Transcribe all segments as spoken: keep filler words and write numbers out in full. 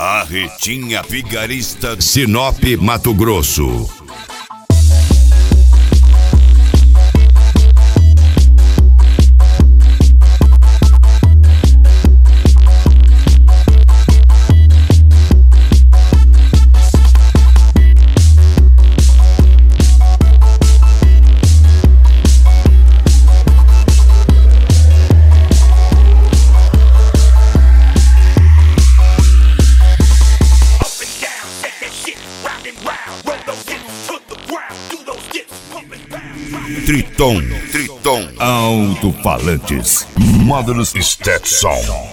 Carretinha Vigarista, Sinop, Mato Grosso. Triton, Triton, alto-falantes, módulos Stetson.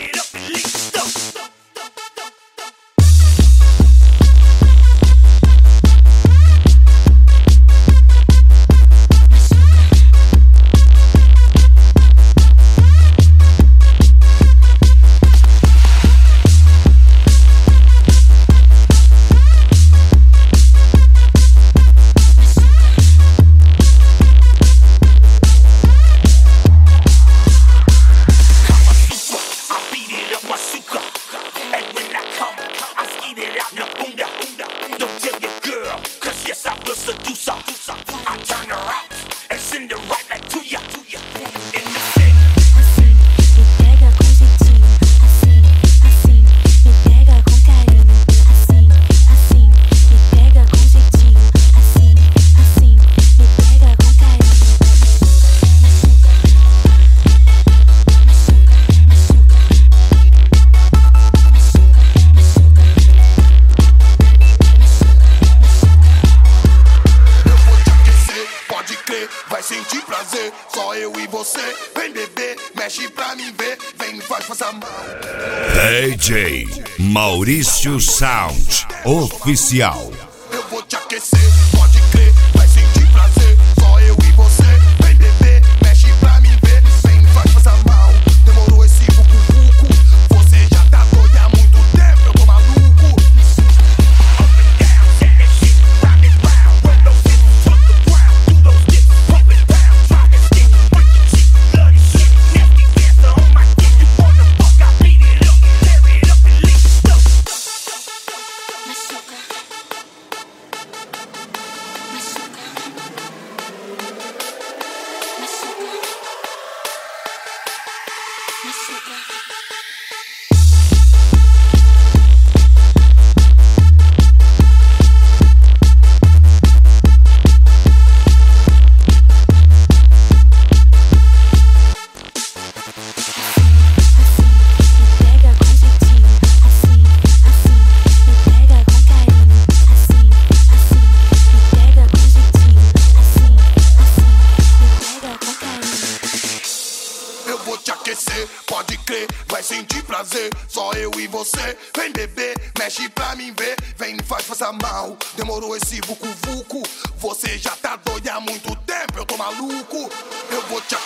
Vai sentir prazer, só eu e você. Vem beber, mexe pra mim ver. Vem, me faz passar mal. D J Maurício Sound Oficial. Eu vou te aquecer, pode crer. Vai sentir prazer, só eu e você. Vem beber, mexe pra mim ver. Vem, me faz passar mal. Demorou esse vucu-vucu. Você já tá doido há muito tempo, eu tô maluco. Pode crer, vai sentir prazer, só eu e você. Vem beber, mexe pra mim ver. Vem, me faz passar mal. Demorou esse vucu-vucu. Você já tá doido há muito tempo, eu tô maluco. Eu vou te